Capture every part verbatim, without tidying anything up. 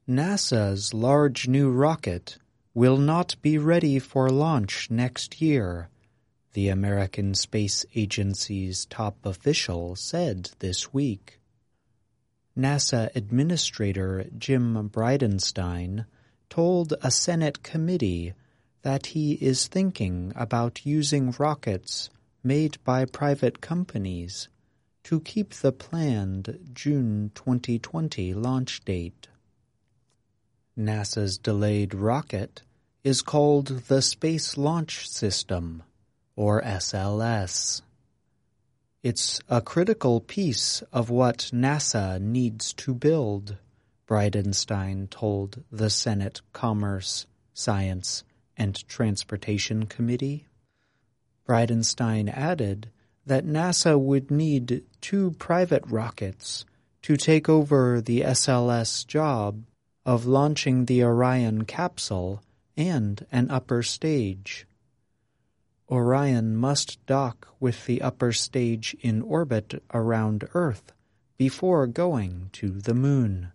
NASA's large new rocket will not be ready for launch next year, the American Space Agency's top official said this week. NASA Administrator Jim Bridenstine told a Senate committee that he is thinking about using rockets made by private companies to keep the planned June twenty twenty launch date. NASA's delayed rocket is called the Space Launch System, or S L S. It's a critical piece of what NASA needs to build, Bridenstine told the Senate Commerce, Science, and Transportation Committee. Bridenstine added that NASA would need two private rockets to take over the S L S job of launching the Orion capsule and an upper stage. Orion must dock with the upper stage in orbit around Earth before going to the Moon.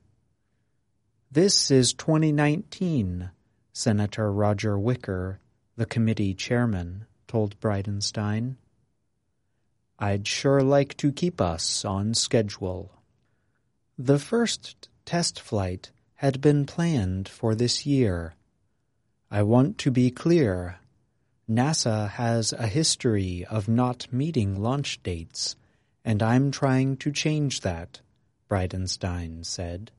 This is twenty nineteen, Senator Roger Wicker, the committee chairman, told Bridenstine. I'd sure like to keep us on schedule. The first test flight had been planned for this year. I want to be clear. NASA has a history of not meeting launch dates, and I'm trying to change that, Bridenstine said.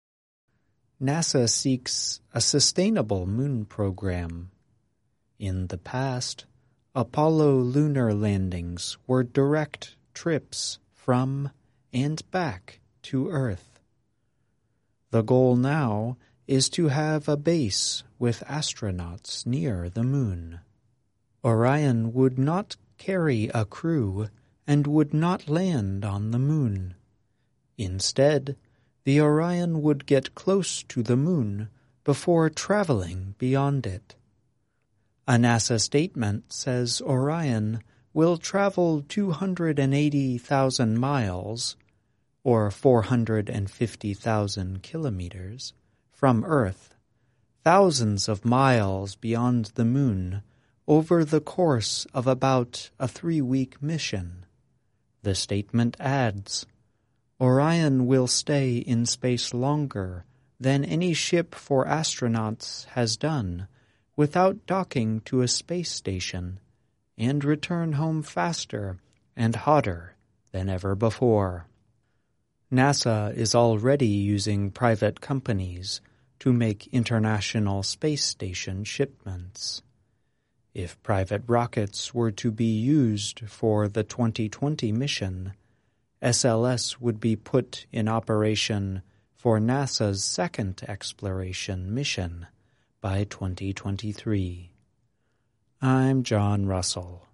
NASA seeks a sustainable moon program. In the past, Apollo lunar landings were direct trips from and back to Earth. The goal now is to have a base with astronauts near the Moon. Orion would not carry a crew and would not land on the Moon. Instead, the Orion would get close to the Moon before traveling beyond it. A NASA statement says Orion will travel two hundred eighty thousand miles, or four hundred fifty thousand kilometers, from Earth, thousands of miles beyond the Moon, over the course of about a three-week mission. The statement adds, Orion will stay in space longer than any ship for astronauts has done without docking to a space station, and return home faster and hotter than ever before. NASA is already using private companies to make International Space Station shipments. If private rockets were to be used for the twenty twenty mission, S L S would be put in operation for NASA's second exploration mission by twenty twenty-three. I'm John Russell.